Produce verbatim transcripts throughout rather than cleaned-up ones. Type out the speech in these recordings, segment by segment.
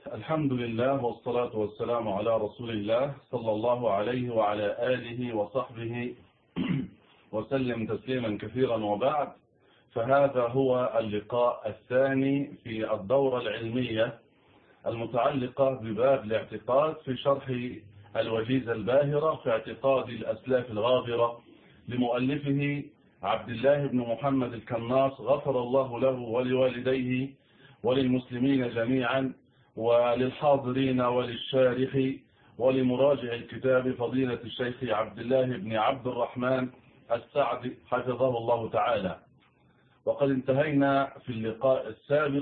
الحمد لله والصلاة والسلام على رسول الله صلى الله عليه وعلى آله وصحبه وسلم تسليما كثيرا، وبعد. فهذا هو اللقاء الثاني في الدورة العلمية المتعلقة بباب الاعتقاد في شرح الوجيزة الباهرة في اعتقاد الأسلاف الغابرة لمؤلفه عبد الله بن محمد الكناس، غفر الله له ولوالديه وللمسلمين جميعا وللحاضرين وللشارح ولمراجع الكتاب فضيلة الشيخ عبد الله بن عبد الرحمن السعدي حفظه الله تعالى. وقد انتهينا في اللقاء السابق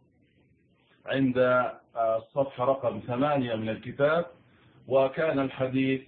عند الصفحة رقم ثمانية من الكتاب، وكان الحديث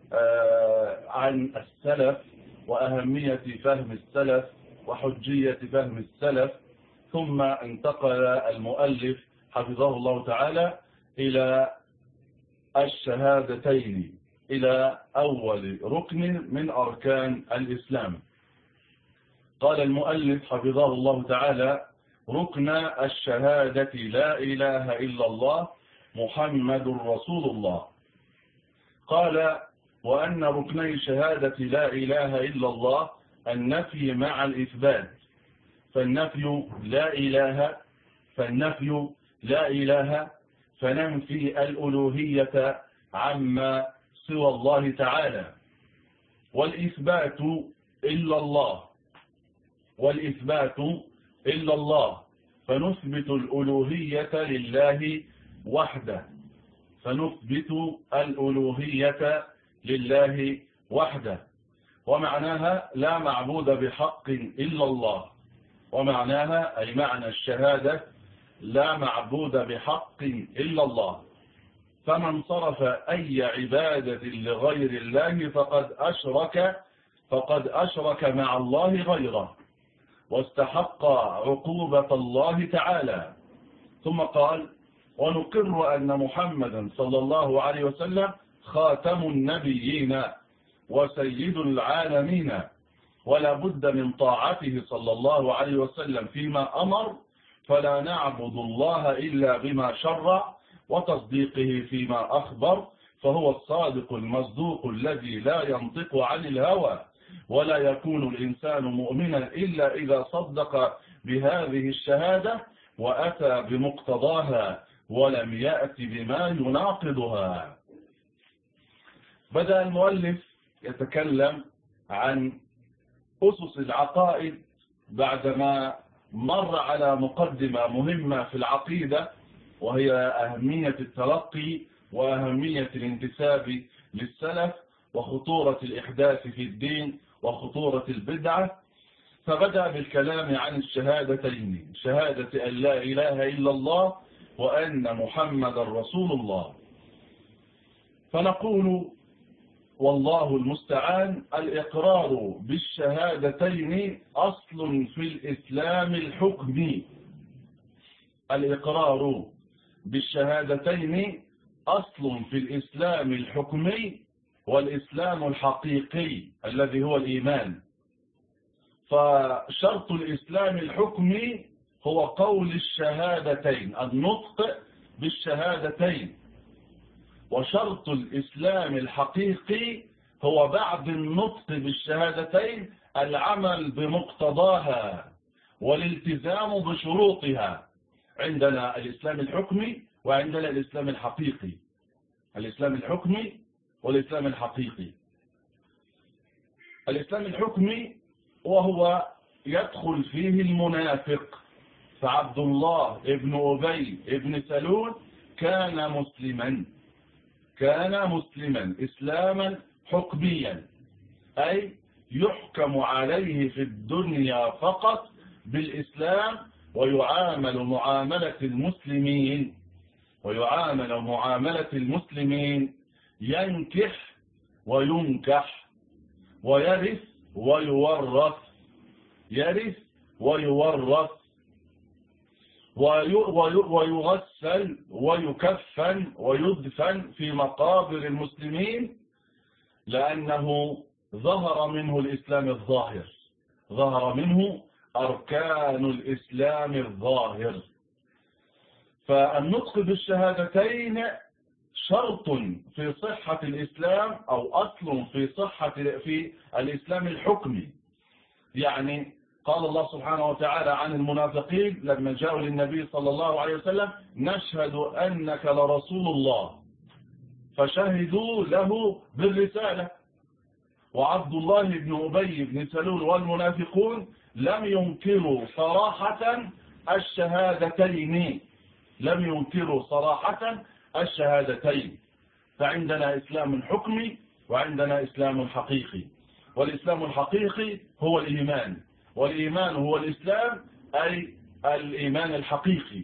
عن السلف وأهمية فهم السلف وحجية فهم السلف، ثم انتقل المؤلف حفظه الله تعالى إلى الشهادتين، إلى أول ركن من أركان الإسلام. قال المؤلف حفظه الله تعالى: ركن الشهادة لا إله إلا الله محمد رسول الله. قال: وأن ركني شهادة لا إله إلا الله النفي مع الإثبات. فالنفي لا إله فالنفي لا إله فننفي الألوهية عما سوى الله تعالى، والإثبات إلا الله والإثبات إلا الله فنثبت الألوهية لله وحده فنثبت الألوهية لله وحده ومعناها لا معبود بحق إلا الله. ومعناها أي معنى الشهادة لا معبود بحق إلا الله. فمن صرف أي عبادة لغير الله فقد أشرك فقد أشرك مع الله غيره واستحق عقوبة الله تعالى. ثم قال: ونقر أن محمدا صلى الله عليه وسلم خاتم النبيين وسيد العالمين، ولا بد من طاعته صلى الله عليه وسلم فيما أمر، فلا نعبد الله إلا بما شرع، وتصديقه فيما أخبر، فهو الصادق المصدوق الذي لا ينطق عن الهوى، ولا يكون الإنسان مؤمنا إلا إذا صدق بهذه الشهادة وأتى بمقتضاها ولم يأت بما يناقضها. بدأ المؤلف يتكلم عن أسس العقائد بعدما مر على مقدمة مهمة في العقيدة، وهي أهمية التلقي وأهمية الانتساب للسلف وخطورة الإحداث في الدين وخطورة البدعة. فبدأ بالكلام عن الشهادتين، شهادة أن لا إله إلا الله وأن محمد رسول الله. فنقول والله المستعان: الإقرار بالشهادتين أصل في الإسلام الحكمي. الإقرار بالشهادتين أصل في الإسلام الحكمي والإسلام الحقيقي الذي هو الإيمان. فشرط الإسلام الحكمي هو قول الشهادتين، النطق بالشهادتين، وشرط الإسلام الحقيقي هو بعد النطق بالشهادتين العمل بمقتضاها والالتزام بشروطها. عندنا الإسلام الحكمي وعندنا الإسلام الحقيقي. الإسلام الحكمي والإسلام الحقيقي. الإسلام الحكمي وهو يدخل فيه المنافق. فعبد الله ابن أبي ابن سلول كان مسلما كان مسلما إسلاما حكميا، أي يحكم عليه في الدنيا فقط بالإسلام ويعامل معاملة المسلمين ويعامل معاملة المسلمين ينكح وينكح ويرث ويورث يرث ويورث ويغسل ويكفن ويدفن في مقابر المسلمين، لأنه ظهر منه الإسلام الظاهر، ظهر منه أركان الإسلام الظاهر. فالنطق بالشهادتين شرط في صحة الإسلام أو أصل في صحة في الإسلام الحكمي. يعني قال الله سبحانه وتعالى عن المنافقين لما جاءوا للنبي صلى الله عليه وسلم: نشهد أنك لرسول الله، فشهدوا له بالرسالة. وعبد الله بن أبي بن سلول والمنافقون لم ينكروا صراحة الشهادتين، لم ينكروا صراحة الشهادتين. فعندنا إسلام حكمي وعندنا إسلام حقيقي. والإسلام الحقيقي هو الإيمان، والإيمان هو الإسلام، أي الإيمان الحقيقي.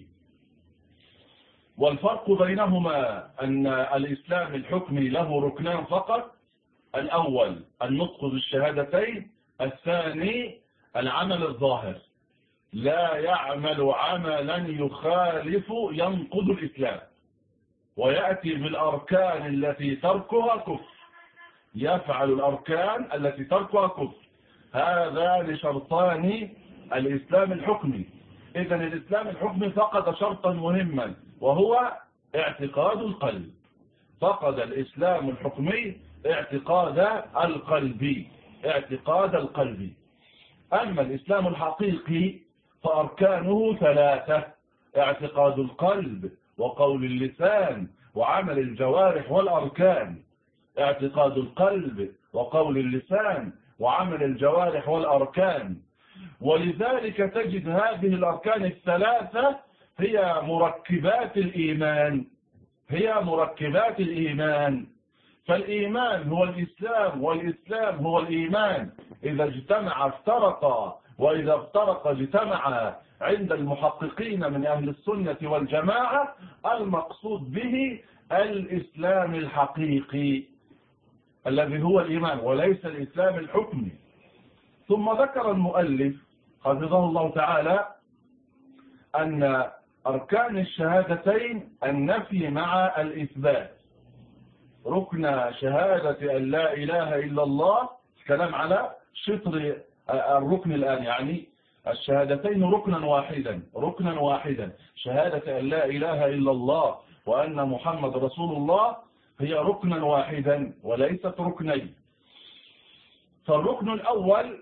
والفرق بينهما أن الإسلام الحكمي له ركنان فقط: الأول النطق بالشهادتين، الثاني العمل الظاهر، لا يعمل عملا يخالف ينقض الإسلام، ويأتي بالأركان التي تركها كفر، يفعل الأركان التي تركها كفر. هذان شرطان الإسلام الحكمي. إذن الإسلام الحكمي فقد شرطا مهما، وهو اعتقاد القلب. فقد الإسلام الحكمي اعتقاد القلب، اعتقاد القلب. أما الإسلام الحقيقي فأركانه ثلاثة: اعتقاد القلب وقول اللسان وعمل الجوارح والأركان. اعتقاد القلب وقول اللسان وعمل الجوارح والأركان. ولذلك تجد هذه الأركان الثلاثة هي مركبات الإيمان، هي مركبات الإيمان. فالإيمان هو الإسلام، والإسلام هو الإيمان. إذا اجتمع افترقا، وإذا افترق اجتمع. عند المحققين من أهل السنة والجماعة المقصود به الإسلام الحقيقي الذي هو الإيمان، وليس الإسلام الحكمي. ثم ذكر المؤلف حفظه الله تعالى أن أركان الشهادتين النفي مع الإثبات. ركن شهادة أن لا إله إلا الله، كلام على شطر الركن الآن، يعني الشهادتين ركنا واحدا، ركنا واحدا. شهادة أن لا إله إلا الله وأن محمد رسول الله هي ركنا واحدا وليست ركنين. فالركن الأول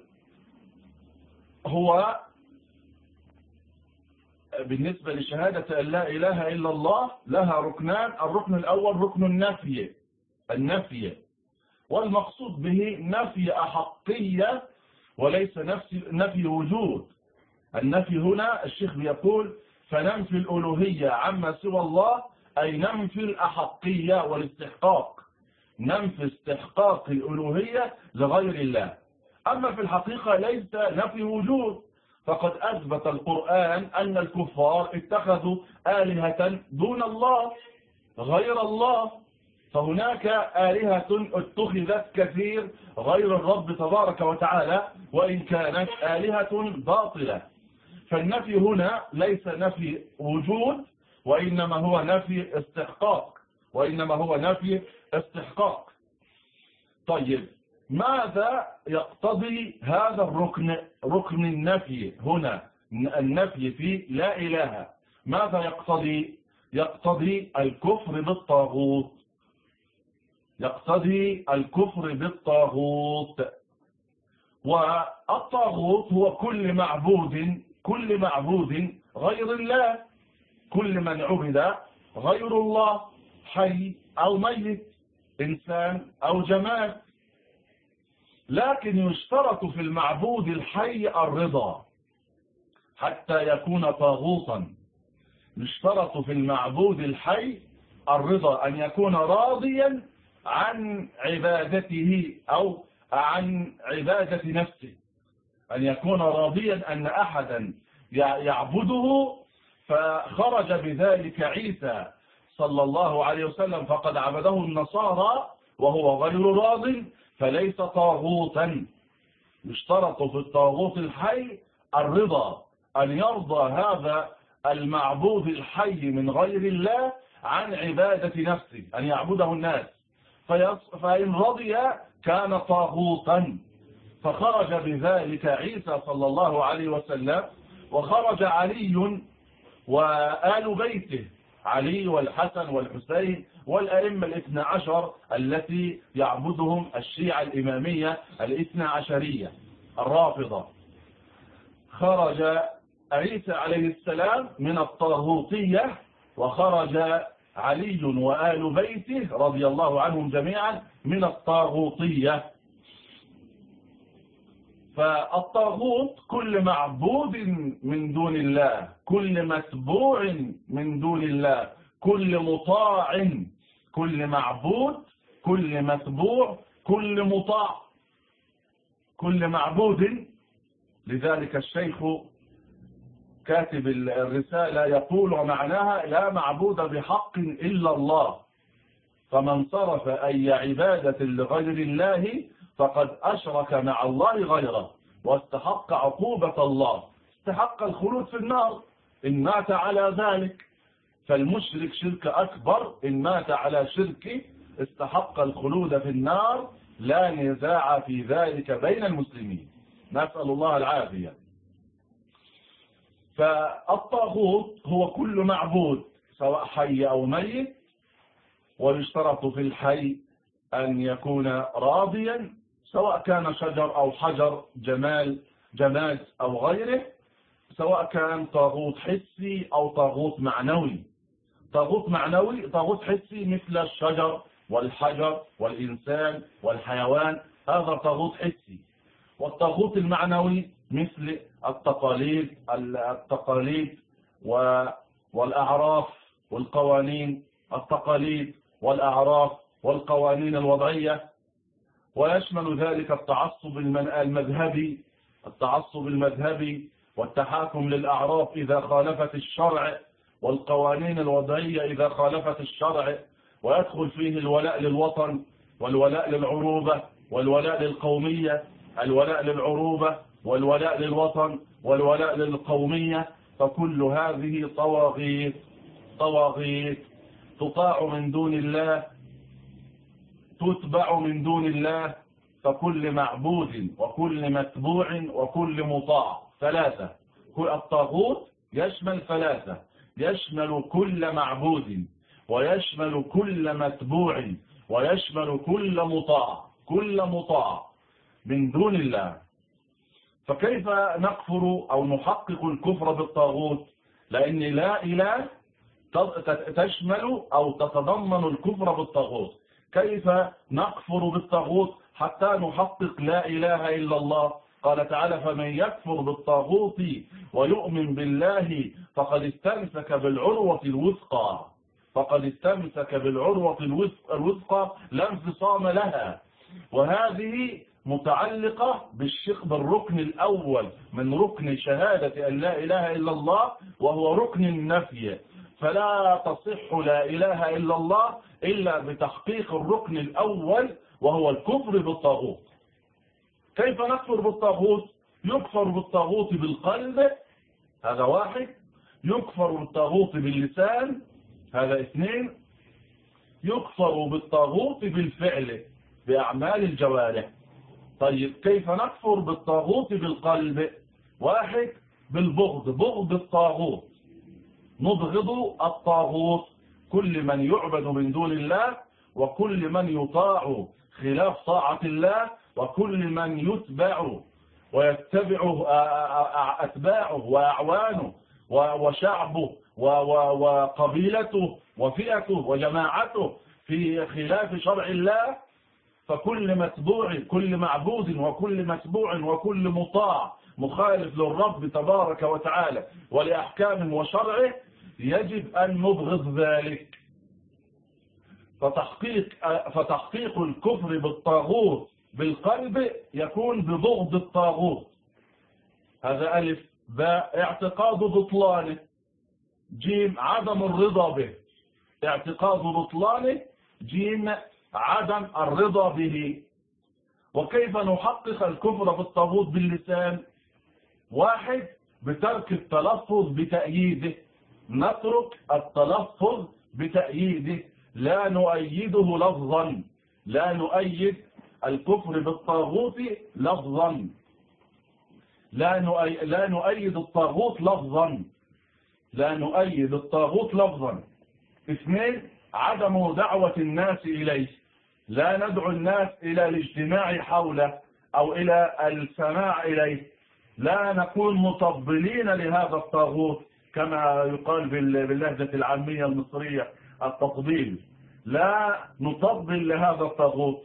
هو بالنسبة لشهادة أن لا إله إلا الله لها ركنان. الركن الأول ركن النفي، النفي، والمقصود به نفي أحقية وليس نفي وجود. النفي هنا الشيخ بيقول: فننفي الألوهية عما سوى الله، أي ننفي الأحقية والاستحقاق، ننفي استحقاق الألوهية لغير الله. أما في الحقيقة ليس نفي وجود، فقد أثبت القرآن أن الكفار اتخذوا آلهة دون الله غير الله. فهناك آلهة اتخذت كثير غير الرب تبارك وتعالى، وإن كانت آلهة باطلة. فالنفي هنا ليس نفي وجود، وإنما هو نفي استحقاق، وإنما هو نفي استحقاق. طيب، ماذا يقتضي هذا الركن، ركن النفي هنا، النفي في لا إله؟ ماذا يقتضي؟ يقتضي الكفر بالطاغوت، يقتضي الكفر بالطاغوت. والطاغوت هو كل معبود، كل معبود غير الله، كل من عبد غير الله، حي أو ميت، إنسان أو جماد. لكن يشترط في المعبود الحي الرضا حتى يكون طاغوتا. يشترط في المعبود الحي الرضا، أن يكون راضيا عن عبادته أو عن عبادة نفسه، أن يكون راضيا أن أحدا يعبده فخرج بذلك عيسى صلى الله عليه وسلم فقد عبده النصارى وهو غير راض فليس طاغوتا. يشترط في الطاغوت الحي الرضا، أن يرضى هذا المعبود الحي من غير الله عن عبادة نفسه، أن يعبده الناس، فإن رضي كان طاغوتا. فخرج بذلك عيسى صلى الله عليه وسلم، وخرج علي وآل بيته علي والحسن والحسين والأئمة الاثنى عشر التي يعبدهم الشيعة الإمامية الاثنى عشرية الرافضة. خرج عيسى عليه السلام من الطاغوتية، وخرج علي وآل بيته رضي الله عنهم جميعا من الطاغوتية. فالطاغوت كل معبود من دون الله، كل متبوع من دون الله، كل مطاع، كل معبود، كل متبوع، كل مطاع، كل معبود. لذلك الشيخ كاتب الرسالة يقول ومعناها لا معبود بحق إلا الله، فمن صرف أي عبادة لغير الله فقد أشرك مع الله غيره واستحق عقوبة الله، استحق الخلود في النار إن مات على ذلك. فالمشرك شرك أكبر إن مات على شرك استحق الخلود في النار، لا نزاع في ذلك بين المسلمين، نسأل الله العافية. فالطاغوت هو كل معبود سواء حي أو ميت، ويشترط في الحي أن يكون راضيا سواء كان شجر أو حجر، جمال جماد أو غيره، سواء كان طاغوت حسي أو طاغوت معنوي. طاغوت معنوي طاغوت حسي مثل الشجر والحجر والإنسان والحيوان، هذا طاغوت حسي. والطاغوت المعنوي مثل التقاليد التقاليد والأعراف والقوانين، التقاليد والأعراف والقوانين الوضعية، ويشمل ذلك التعصب المذهبي التعصب المذهبي والتحاكم للأعراف إذا خالفت الشرع، والقوانين الوضعية إذا خالفت الشرع، ويدخل فيه الولاء للوطن والولاء للعروبة والولاء للقومية، الولاء للعروبة والولاء للوطن والولاء للقومية. فكل هذه طواغيت طواغيت تطاع من دون الله، تتبع من دون الله. فكل معبود وكل متبوع وكل مطاع ثلاثة. الطاغوت يشمل ثلاثة، يشمل كل معبود ويشمل كل متبوع ويشمل كل مطاع، كل مطاع من دون الله. فكيف نكفر أو نحقق الكفر بالطاغوت؟ لأن لا إله تشمل أو تتضمن الكفر بالطاغوت. كيف نكفر بالطاغوت حتى نحقق لا إله إلا الله؟ قال تعالى فمن يكفر بالطاغوت ويؤمن بالله فقد استمسك بالعروة الوثقى، فقد استمسك بالعروة الوثقى لا انفصام لها. وهذه متعلقة بالشق بالركن الأول من ركن شهادة أن لا إله إلا الله، وهو ركن النفي. فلا تصح لا إله إلا الله إلا بتحقيق الركن الأول وهو الكفر بالطاغوت. كيف نكفر بالطاغوت؟ يكفر بالطاغوت بالقلب، هذا واحد. يكفر بالطاغوت باللسان، هذا اثنين. يكفر بالطاغوت بالفعل بأعمال الجوارح. طيب كيف نكفر بالطاغوت بالقلب؟ واحد بالبغض، بغض الطاغوت، نبغض الطاغوت، كل من يعبد من دون الله وكل من يطاع خلاف طاعة الله وكل من يتبع ويتبعه أتباعه وأعوانه وشعبه وقبيلته وفئته وجماعته في خلاف شرع الله. فكل متبوع، كل معبود وكل متبوع وكل مطاع مخالف للرب تبارك وتعالى ولأحكامه وشرعه يجب أن نبغض ذلك. فتحقيق, فتحقيق الكفر بالطاغوت بالقلب يكون ببغض الطاغوت، هذا ألف. باء اعتقاد بطلانه. جيم عدم الرضا به، اعتقاد بطلانه. جيم عدم الرضا به. وكيف نحقق الكفر بالطاغوت باللسان؟ واحد بترك التلفظ بتأييده، نترك التلفظ بتأييده، لا نؤيده لفظا، لا نؤيد الكفر بالطاغوت لفظا، لا لا نؤيد الطاغوت لفظا، لا نؤيد الطاغوت لفظا. اثنين، عدم دعوة الناس إليه، لا ندعو الناس إلى الاجتماع حوله أو إلى السماع إليه، لا نكون مطبلين لهذا الطاغوت كما يقال باللهجة العامية المصرية التطبيل، لا نطبل لهذا الطاغوت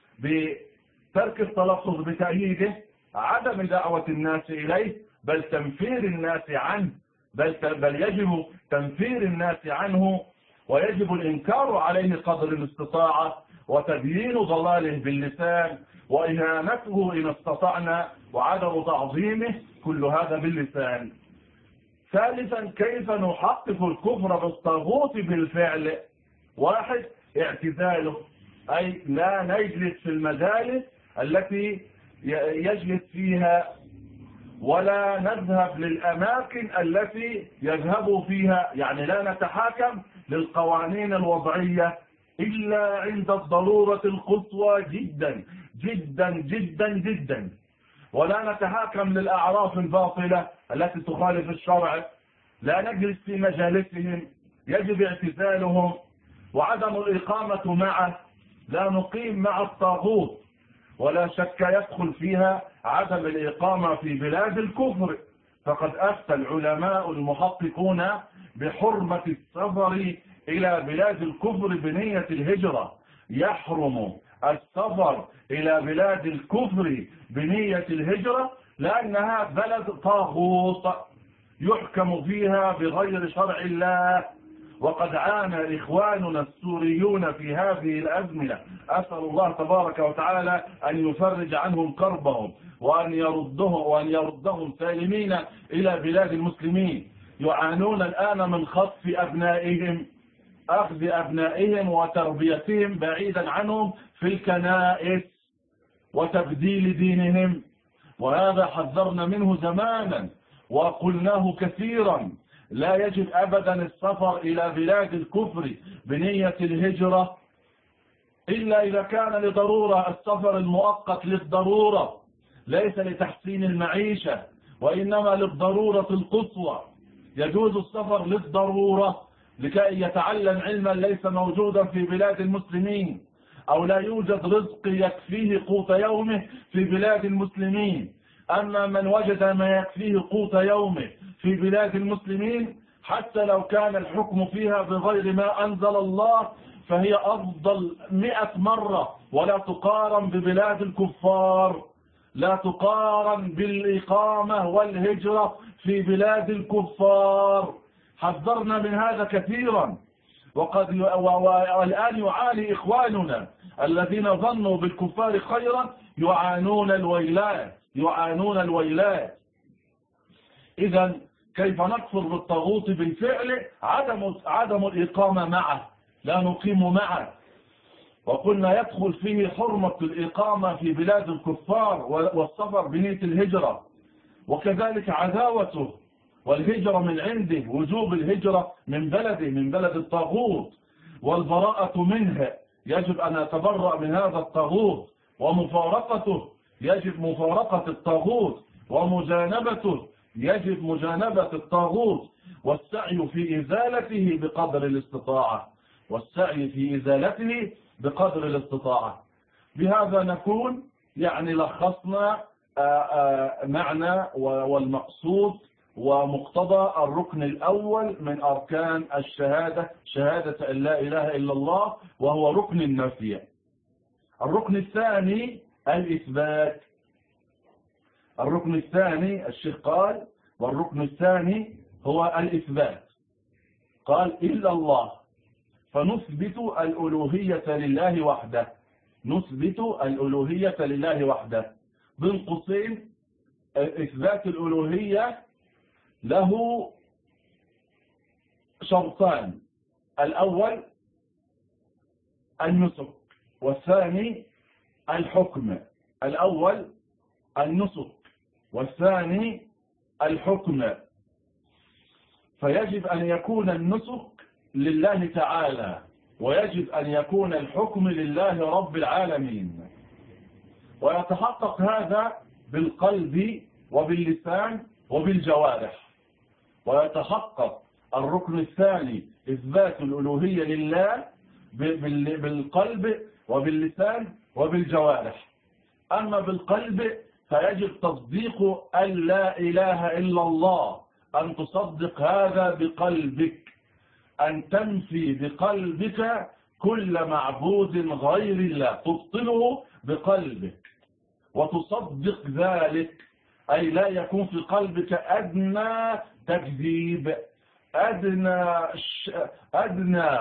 بترك التلفظ بتأييده، عدم دعوة الناس إليه، بل تنفير الناس عنه، بل, بل يجب تنفير الناس عنه، ويجب الإنكار عليه قدر الاستطاعة، وتبيين ضلاله باللسان، وإهانته إن استطعنا، وعدم تعظيمه، كل هذا باللسان. ثالثا، كيف نحقق الكفر بالطاغوت بالفعل؟ واحد، اعتزاله، أي لا نجلس في المجالس التي يجلس فيها، ولا نذهب للأماكن التي يذهب فيها، يعني لا نتحاكم للقوانين الوضعية إلا عند الضرورة القصوى جدا جدا جدا جدا، ولا نتحاكم للأعراف الباطلة التي تخالف الشرع، لا نجلس في مجالسهم، يجب اعتزالهم، وعدم الإقامة معه، لا نقيم مع الطاغوت، ولا شك يدخل فيها عدم الإقامة في بلاد الكفر، فقد أفتى العلماء المحققون بحرمة السفر إلى بلاد الكفر بنية الهجرة. يحرم السفر إلى بلاد الكفر بنية الهجرة لأنها بلد طاغوت يحكم فيها بغير شرع الله. وقد عانى إخواننا السوريون في هذه الأزمنة، أسأل الله تبارك وتعالى أن يفرج عنهم كربهم وأن يردهم, وأن يردهم سالمين إلى بلاد المسلمين. يعانون الآن من خطف أبنائهم، أخذ أبنائهم وتربيتهم بعيدا عنهم في الكنائس وتبديل دينهم، وهذا حذرنا منه زمانا وقلناه كثيرا. لا يجب أبدا السفر إلى بلاد الكفر بنية الهجرة إلا إذا كان لضرورة، السفر المؤقت للضرورة ليس لتحسين المعيشة وإنما للضرورة القصوى. يجوز السفر للضرورة لكي يتعلم علما ليس موجودا في بلاد المسلمين، أو لا يوجد رزق يكفيه قوت يومه في بلاد المسلمين. أما من وجد ما يكفيه قوت يومه في بلاد المسلمين، حتى لو كان الحكم فيها بغير ما أنزل الله، فهي أفضل مئة مرة، ولا تقارن ببلاد الكفار، لا تقارن بالإقامة والهجرة في بلاد الكفار. حذرنا من هذا كثيرا، وقد ي... والآن يعاني إخواننا الذين ظنوا بالكفار خيرا يعانون الويلات يعانون الويلات. إذا كيف نكفر بالطاغوت بالفعل؟ عدم عدم الإقامة معه، لا نقيم معه. وقلنا يدخل فيه حرمة الإقامة في بلاد الكفار والسفر بنية الهجرة، وكذلك عداوته والهجرة من عنده، وجوب الهجرة من بلده من بلد الطاغوت، والبراءة منه، يجب أن نتبرأ من هذا الطاغوت، ومفارقته يجب مفارقة الطاغوت، ومجانبته يجب مجانبة الطاغوت، والسعي في إزالته بقدر الاستطاعة والسعي في إزالته بقدر الاستطاعة. بهذا نكون يعني لخصنا معنى والمقصود ومقتضى الركن الأول من أركان الشهادة، شهادة أن لا إله إلا الله، وهو ركن النفي. الركن الثاني الإثبات. الركن الثاني الشيخ قال والركن الثاني هو الإثبات. قال إلا الله، فنثبت الألوهية لله وحده، نثبت الألوهية لله وحده. بين قوسين إثبات الألوهية له شرطان: الأول النسك، والثاني الحكم. الأول النسك والثاني الحكم. فيجب أن يكون النسك لله تعالى، ويجب أن يكون الحكم لله رب العالمين. ويتحقق هذا بالقلب وباللسان وبالجوارح، ويتحقق الركن الثاني إثبات الألوهية لله بالقلب وباللسان وبالجوارح. أما بالقلب فيجب تصديق أن لا إله إلا الله، أن تصدق هذا بقلبك، أن تنفي بقلبك كل معبود غير الله، تبطله بقلبك وتصدق ذلك، أي لا يكون في قلبك أدنى تكذيب، أدنى أدنى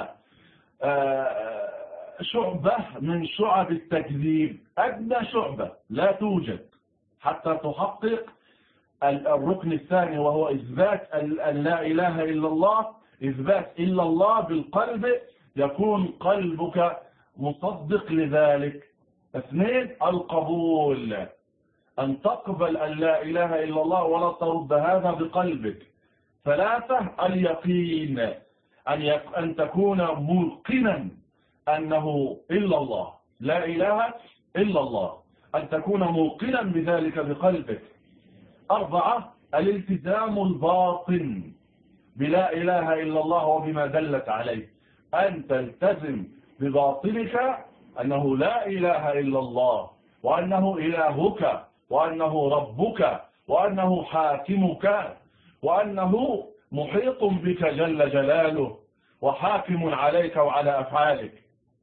شعبة من شعب التكذيب، أدنى شعبة لا توجد، حتى تحقق الركن الثاني وهو إثبات أن لا إله إلا الله، إثبات إلا الله بالقلب، يكون قلبك مصدق لذلك. اثنين، القبول، أن تقبل أن لا إله إلا الله ولا ترد هذا بقلبك. ثلاثة، اليقين، أن, يك... أن تكون موقنا أنه إلا الله، لا إله إلا الله، أن تكون موقنا بذلك بقلبك. أربعة، الالتزام الباطن بلا إله إلا الله وبما دلت عليه، أن تلتزم بباطنك أنه لا إله إلا الله، وأنه إلهك، وأنه ربك، وأنه حاكمك، وأنه محيط بك جل جلاله وحاكم عليك وعلى أفعالك.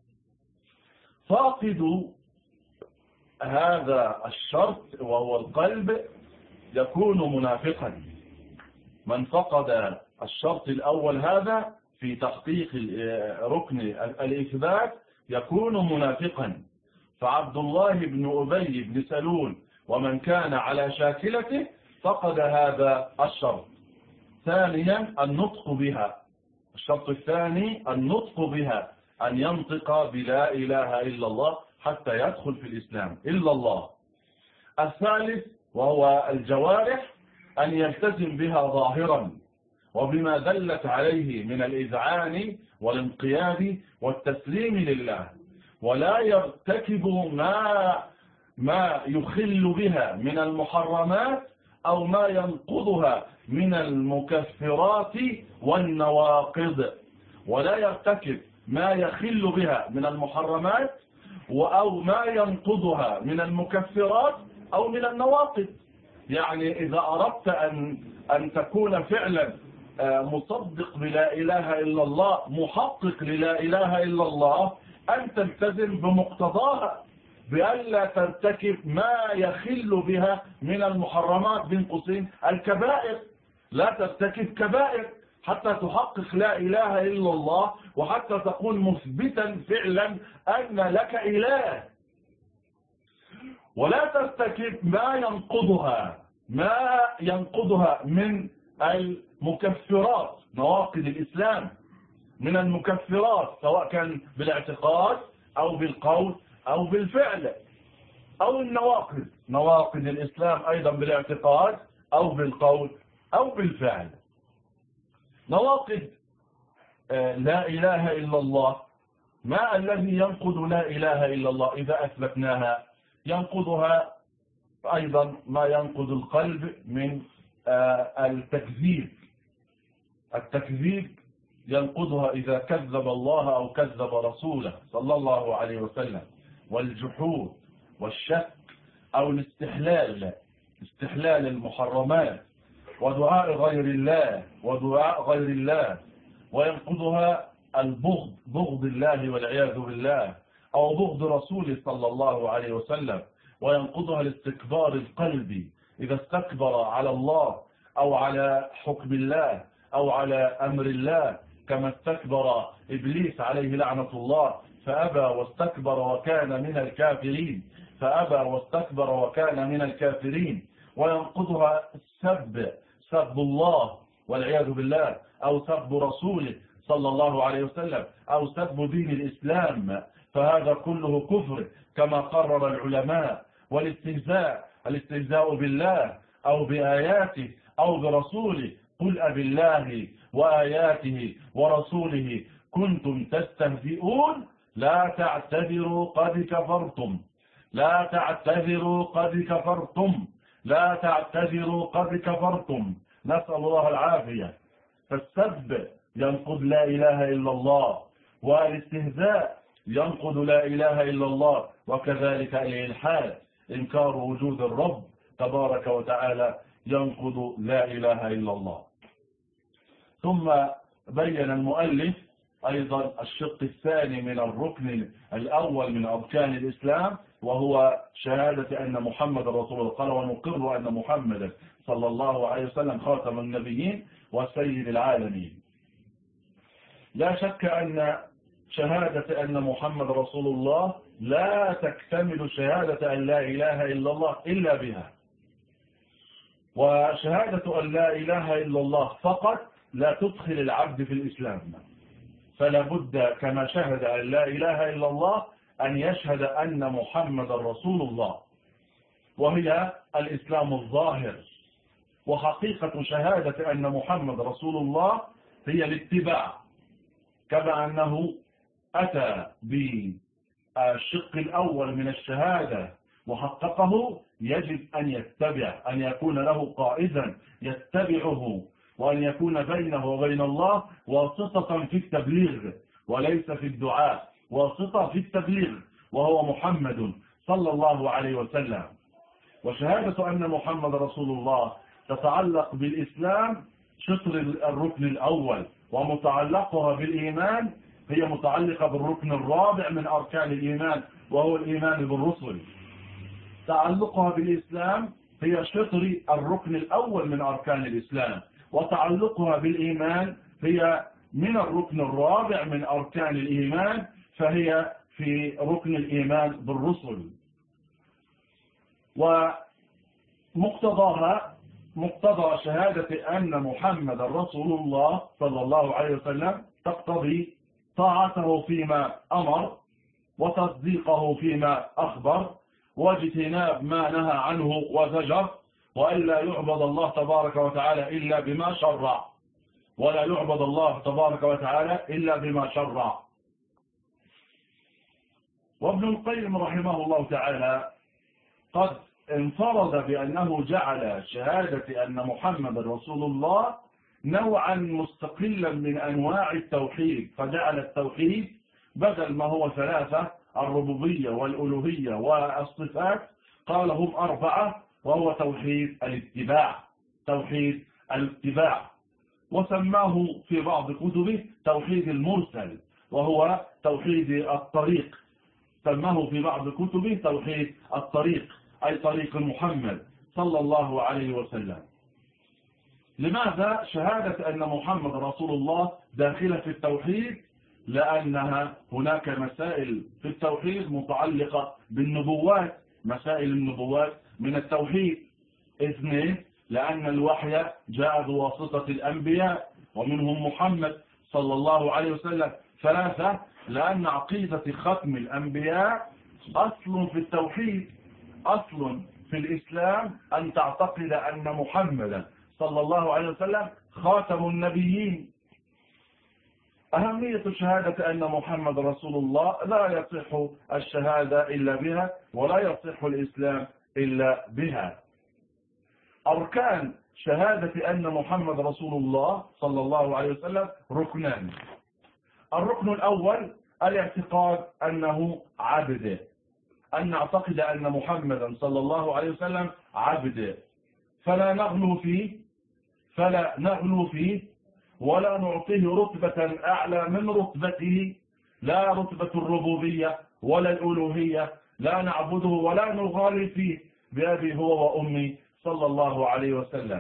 فاقد هذا الشرط وهو القلب يكون منافقا. من فقد الشرط الأول هذا في تحقيق ركن الإثبات يكون منافقا. فعبد الله بن أبي بن سلول ومن كان على شاكلته فقد هذا الشرط. ثانيا، النطق بها، الشرط الثاني النطق بها، أن ينطق بلا إله إلا الله حتى يدخل في الإسلام، إلا الله. الثالث وهو الجوارح، أن يلتزم بها ظاهرا وبما دلت عليه من الإذعان والانقياد والتسليم لله، ولا يرتكب ما ما يخل بها من المحرمات أو ما ينقضها من المكفرات والنواقض، ولا يرتكب ما يخل بها من المحرمات أو ما ينقضها من المكفرات أو من النواقض. يعني إذا أردت أن أن تكون فعلا مصدق بلا إله إلا الله، محقق للا إله إلا الله، أن تلتزم بمقتضاها بألا ترتكب ما يخل بها من المحرمات، بين قوسين الكبائر، لا ترتكب كبائر حتى تحقق لا إله إلا الله، وحتى تكون مثبتا فعلا أن لك إله. ولا ترتكب ما ينقضها ما ينقضها من المكفرات، نواقض الإسلام من المكفرات، سواء كان بالاعتقاد أو بالقول أو بالفعل، أو النواقض، نواقض الإسلام أيضا بالاعتقاد أو بالقول أو بالفعل. نواقض لا إله إلا الله، ما الذي ينقض لا إله إلا الله إذا أثبتناها؟ ينقضها أيضا ما ينقض القلب من التكذيب. التكذيب ينقضها إذا كذب الله أو كذب رسوله صلى الله عليه وسلم، والجحود والشك أو الاستحلال، استحلال المحرمات ودعاء غير الله ودعاء غير الله. وينقضها البغض، بغض الله والعياذ بالله، أو بغض رسوله صلى الله عليه وسلم. وينقضها الاستكبار القلبي، إذا استكبر على الله أو على حكم الله أو على أمر الله، كما استكبر إبليس عليه لعنة الله فأبى واستكبر وكان من الكافرين فأبى واستكبر وكان من الكافرين. وينقضها السب، سب الله والعياذ بالله، أو سب رسوله صلى الله عليه وسلم، أو سب دين الإسلام، فهذا كله كفر كما قرر العلماء. والاستهزاء، الاستهزاء بالله أو بآياته أو برسوله، قل أبي الله وآياته ورسوله كنتم تستهزئون لا تعتذروا قد كفرتم، لا تعتذروا قد كفرتم، لا تعتذروا قد كفرتم. نسأل الله العافية. فالسب ينقض لا إله إلا الله، والاستهزاء ينقض لا إله إلا الله، وكذلك الإلحاد إنكار وجود الرب تبارك وتعالى ينقض لا إله إلا الله. ثم بين المؤلف أيضا الشق الثاني من الركن الأول من أركان الإسلام، وهو شهادة أن محمد رسول الله. قال ونقر أن محمد صلى الله عليه وسلم خاتم النبيين وسيد العالمين. لا شك أن شهادة أن محمد رسول الله لا تكتمل شهادة أن لا إله إلا الله إلا بها، وشهادة أن لا إله إلا الله فقط لا تدخل العبد في الإسلام، فلا بد كما شهد أن لا إله إلا الله أن يشهد أن محمد رسول الله، وهي الإسلام الظاهر. وحقيقة شهادة أن محمد رسول الله هي الاتباع، كما أنه أتى بالشق الأول من الشهادة وحققه، يجب أن يتبع، أن يكون له قائدا يتبعه، وأن يكون بينه وبين الله واسطة في التبليغ وليس في الدعاء، واسطة في التبليغ وهو محمد صلى الله عليه وسلم. وشهادة أن محمد رسول الله تتعلق بالإسلام شطر الركن الأول، ومتعلقها بالإيمان هي متعلقة بالركن الرابع من أركان الإيمان، وهو الإيمان بالرسل. تعلقها بالإسلام هي شطر الركن الأول من أركان الإسلام، وتعلقها بالإيمان هي من الركن الرابع من أركان الإيمان، فهي في ركن الإيمان بالرسل. ومقتضاها مقتضى شهادة أن محمد رسول الله صلى الله عليه وسلم تقتضي طاعته فيما أمر، وتصديقه فيما أخبر، واجتناب ما نهى عنه وزجر، وألا يعبد الله تبارك وتعالى إلا بما شرع، ولا يعبد الله تبارك وتعالى إلا بما شرع. وابن القيم رحمه الله تعالى قد انفرد بأنه جعل شهادة أن محمد رسول الله نوعا مستقلا من أنواع التوحيد، فجعل التوحيد بدل ما هو ثلاثة، الربوبية والألوهية والصفات، قال هم أربعة، وهو توحيد الاتباع، توحيد الاتباع. وسماه في بعض كتبه توحيد المرسل، وهو توحيد الطريق. سماه في بعض كتبه توحيد الطريق، أي طريق محمد صلى الله عليه وسلم. لماذا شهادة أن محمد رسول الله داخلة في التوحيد؟ لأنها هناك مسائل في التوحيد متعلقة بالنبوات، مسائل النبوات من التوحيد. اثنين، لأن الوحي جاء بواسطة الأنبياء ومنهم محمد صلى الله عليه وسلم. ثلاثة، لأن عقيدة ختم الأنبياء أصل في التوحيد، أصل في الإسلام أن تعتقد أن محمدا صلى الله عليه وسلم خاتم النبيين. أهمية شهادة أن محمد رسول الله لا يصح الشهادة إلا بها، ولا يصح الإسلام إلا بها. أركان شهادة أن محمد رسول الله صلى الله عليه وسلم ركنان. الركن الأول الاعتقاد أنه عبد، أن نعتقد أن محمدا صلى الله عليه وسلم عبد، فلا نغلو فيه فلا نغلو فيه ولا نعطيه رتبة أعلى من رتبته، لا رتبة الربوبية ولا الألوهية، لا نعبده ولا نغالي فيه بأبي هو وأمي صلى الله عليه وسلم.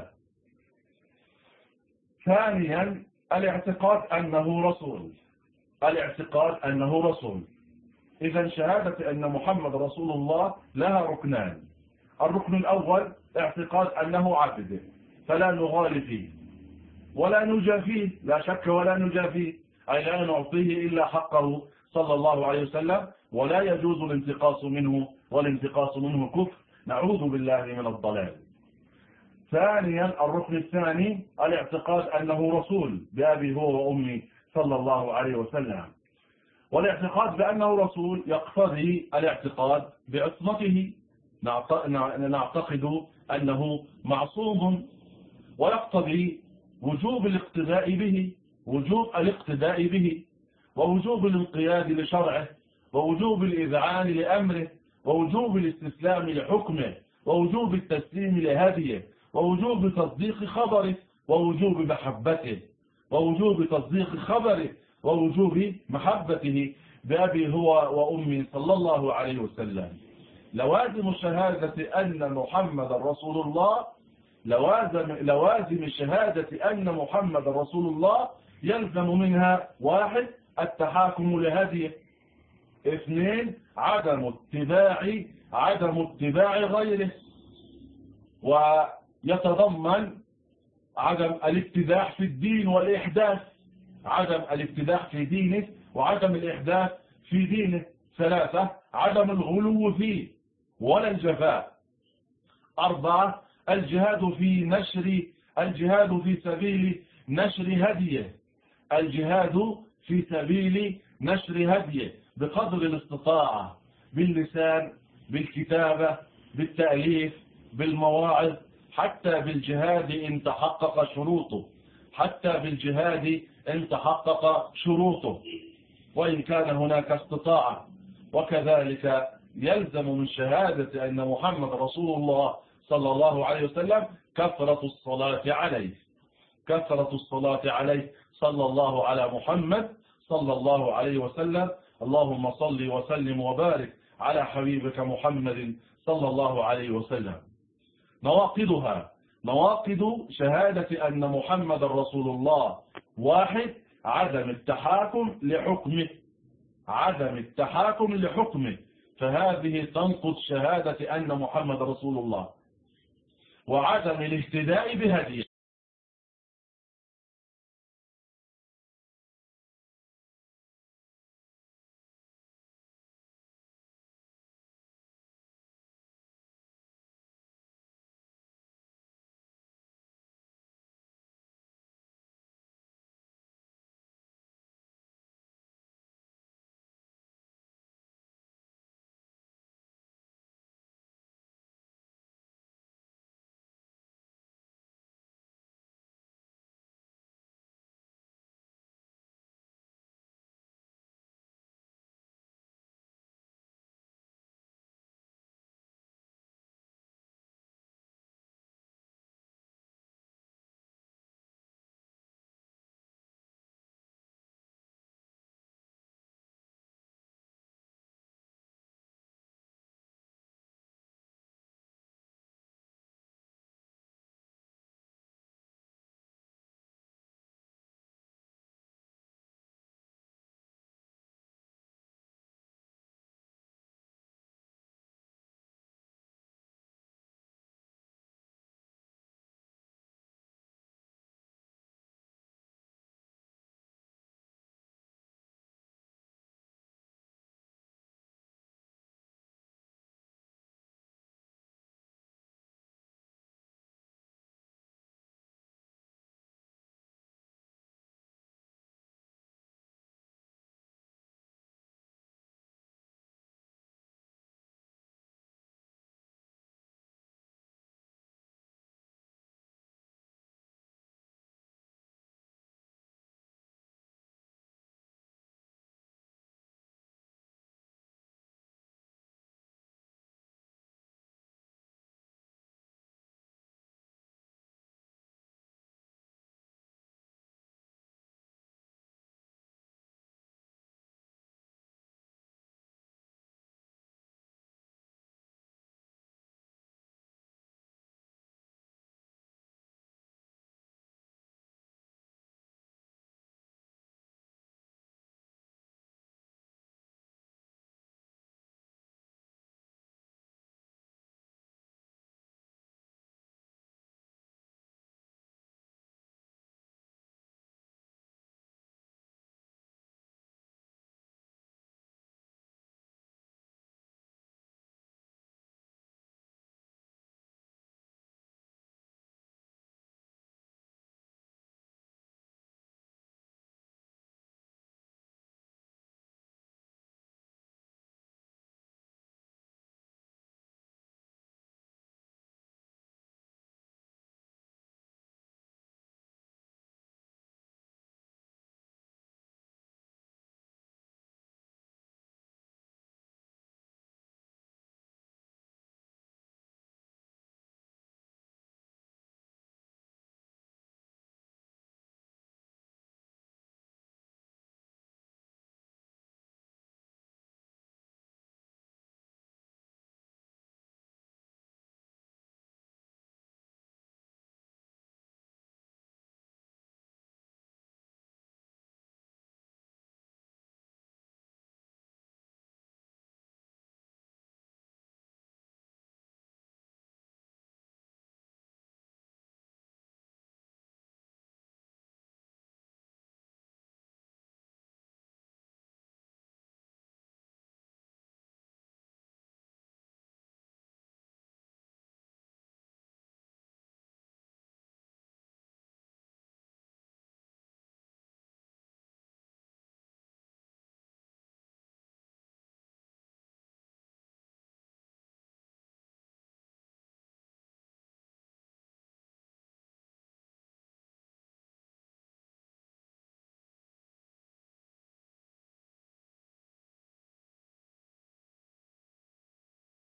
ثانيا الاعتقاد أنه رسول، الاعتقاد أنه رسول. إذا شهادة أن محمد رسول الله لها ركنان. الركن الأول اعتقاد أنه عبد، فلا نغالي فيه ولا نجافيه، لا شك ولا نجافيه، أي لا نعطيه إلا حقه صلى الله عليه وسلم، ولا يجوز الانتقاص منه، والانتقاص منه كفر، نعوذ بالله من الضلال. ثانيا الركن الثاني الاعتقاد أنه رسول بأبي هو وأمي صلى الله عليه وسلم. والاعتقاد بأنه رسول يقتضي الاعتقاد بعصمته، نعتقد أنه معصوم، ويقتضي وجوب الاقتداء به وجوب الاقتداء به ووجوب الانقياد لشرعه ووجوب الإذعان لأمره ووجوب الاستسلام لحكمه ووجوب التسليم لهديه ووجوب تصديق خبره ووجوب محبته ووجوب تصديق خبره ووجوب محبته بأبي هو وأمي صلى الله عليه وسلم. لوازم شهادة أن محمد رسول الله لوازم, لوازم شهادة أن محمد رسول الله يلزم منها: واحد التحاكم لهديه، اثنين عدم اتباع عدم اتباع غيره، ويتضمن عدم الابتداع في الدين والإحداث عدم الابتداع في دينه وعدم الإحداث في دينه. ثلاثة عدم الغلو فيه ولا الجفاء. أربعة الجهاد في نشر الجهاد في سبيل نشر هديه الجهاد في سبيل نشر هديه بقدر الاستطاعة، باللسان، بالكتابة، بالتأليف، بالمواعظ، حتى بالجهاد إن تحقق شروطه حتى بالجهاد إن تحقق شروطه وإن كان هناك استطاعة. وكذلك يلزم من شهادة أن محمد رسول الله صلى الله عليه وسلم كثرة الصلاة عليه كثرة الصلاة عليه صلى الله على محمد صلى الله عليه وسلم. اللهم صل وسلم وبارك على حبيبك محمد صلى الله عليه وسلم. نواقضها: نواقض شهادة أن محمد رسول الله: واحد عدم التحاكم لحكمه عدم التحاكم لحكمه فهذه تنقض شهادة أن محمد رسول الله. وعدم الاهتداء بهديه